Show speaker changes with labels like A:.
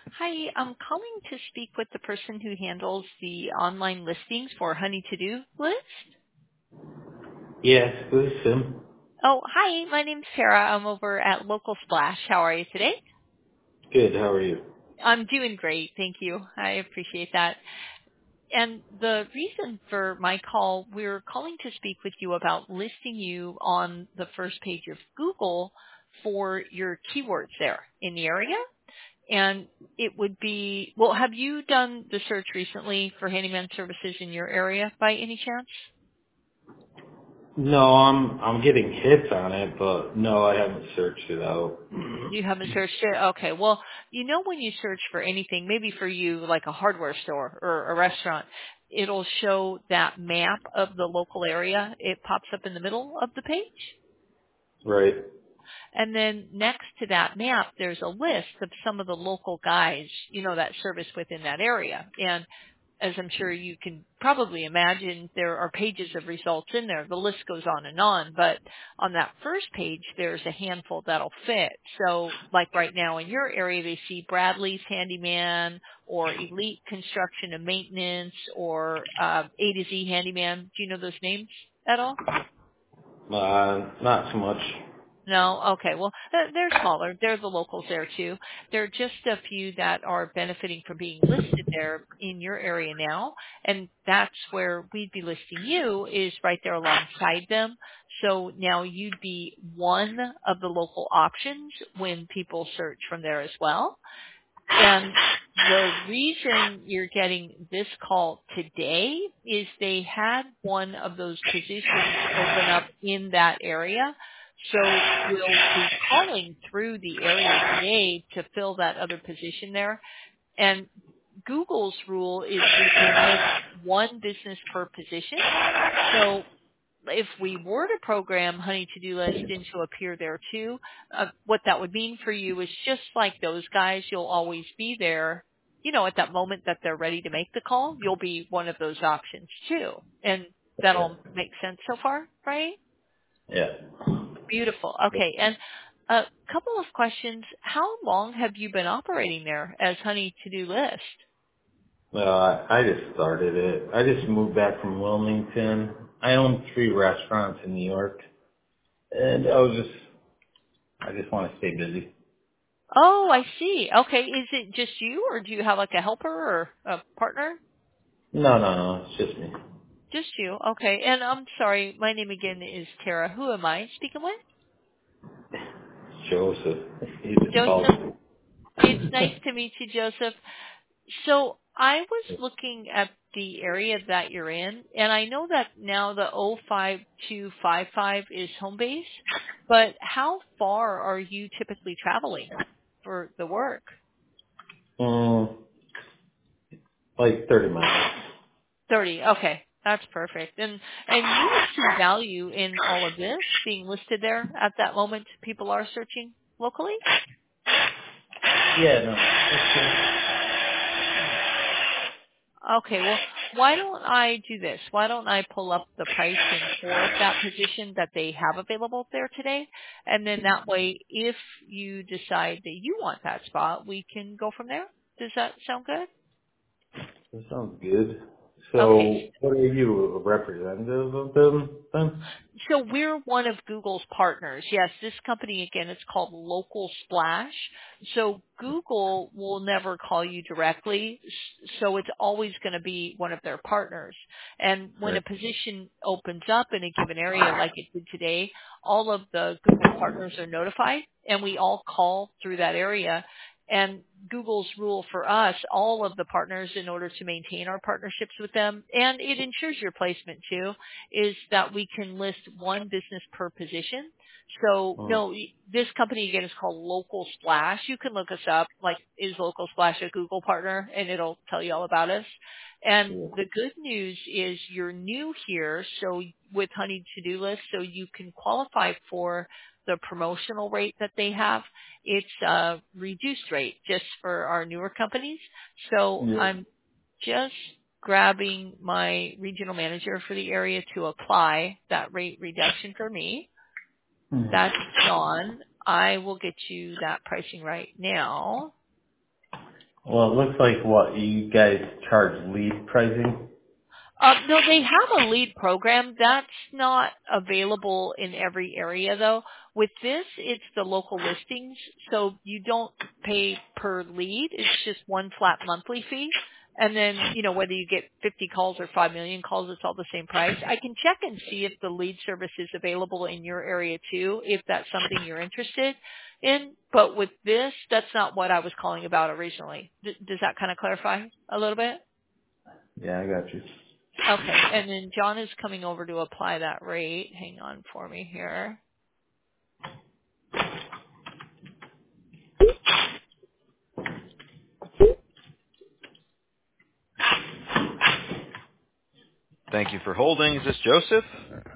A: Hi, I'm calling to speak with the person who handles the online listings for Honey To Do list.
B: Yes, this is him.
A: Oh, hi, my name's Sarah. I'm over at Local Splash. How are you today?
B: Good, how are you?
A: I'm doing great. Thank you. I appreciate that. And the reason for my call, we're calling to speak with you about listing you on the first page of Google for your keywords there in the area. And it would be, well, have you done the search recently for handyman services in your area by any chance?
B: No, I'm getting hits on it, but no, I haven't searched it out.
A: You haven't searched it? Okay. Well, you know when you search for anything, maybe for you like a hardware store or a restaurant, it'll show that map of the local area. It pops up in the middle of the page.
B: Right.
A: And then next to that map, there's a list of some of the local guys, that service within that area. And as I'm sure you can probably imagine, there are pages of results in there. The list goes on, but on that first page, there's a handful that'll fit. So like right now in your area, they see Bradley's Handyman or Elite Construction and Maintenance or A to Z Handyman. Do you know those names at all?
B: Not so much.
A: No? Okay. Well, they're smaller. They're the locals there too. There are just a few that are benefiting from being listed there in your area now. And that's where we'd be listing you is right there alongside them. So now you'd be one of the local options when people search from there as well. And the reason you're getting this call today is they had one of those positions open up in that area. So we'll be calling through the area today to fill that other position there. And Google's rule is we can list one business per position. So if we were to program Honey To-Do List into appear there too, what that would mean for you is just like those guys, you'll always be there. At that moment that they're ready to make the call, you'll be one of those options too. And
B: Yeah.
A: that'll make sense so far, right?
B: Yeah.
A: Beautiful. Okay. And a couple of questions. How long have you been operating there as Honey To-Do List?
B: Well, I just started it. I just moved back from Wilmington. I own 3 restaurants in New York, and I just want to stay busy.
A: Oh, I see. Okay. Is it just you or do you have like a helper or a partner?
B: No, it's just me.
A: Just you. Okay. And I'm sorry, my name again is Tara. Who am I speaking with?
B: Joseph. He just called
A: Joseph.
B: me.
A: It's nice to meet you, Joseph. So I was looking at the area that you're in, and I know that now the 05255 is home base, but how far are you typically traveling for the work?
B: um, like 30 miles.
A: 30. Okay. That's perfect. And you would see value in all of this being listed there at that moment people are searching locally?
B: Yeah, no. That's good.
A: Okay, well, why don't I do this? Why don't I pull up the pricing for that position that they have available there today? And then that way, if you decide that you want that spot, we can go from there. Does that sound good?
B: That sounds good.
A: Okay,
B: So, what are you, a representative of them then?
A: so we're one of Google's partners. Yes, this company again, it's called Local Splash. So Google will never call you directly. So it's always going to be one of their partners. And when a
B: Right.
A: position opens up in a given area like it did today, all of the Google partners are notified and we all call through that area. And Google's rule for us, all of the partners, in order to maintain our partnerships with them, and it ensures your placement too, is that we can list one business per position. So
B: Oh,
A: no, this company again is called Local Splash. You can look us up, like is Local Splash a Google partner, and it'll tell you all about us. And
B: yeah.
A: the good news is you're new here, so with Honey To-Do List, so you can qualify for the promotional rate that they have. It's a reduced rate just for our newer companies. So
B: Yeah.
A: I'm just grabbing my regional manager for the area to apply that rate reduction for me.
B: Hmm.
A: That's John. I will get you that pricing right now.
B: Well, it looks like what you guys charge lead pricing.
A: No, they have a lead program. That's not available in every area though. With this, it's the local listings, so you don't pay per lead. It's just one flat monthly fee. And then, whether you get 50 calls or 5 million calls, it's all the same price. I can check and see if the lead service is available in your area too, if that's something you're interested in. But with this, that's not what I was calling about originally. Does that kind of clarify a little bit?
B: Yeah, I got you.
A: Okay, and then John is coming over to apply that rate. Hang on for me here.
C: Thank you for holding. Is this Joseph?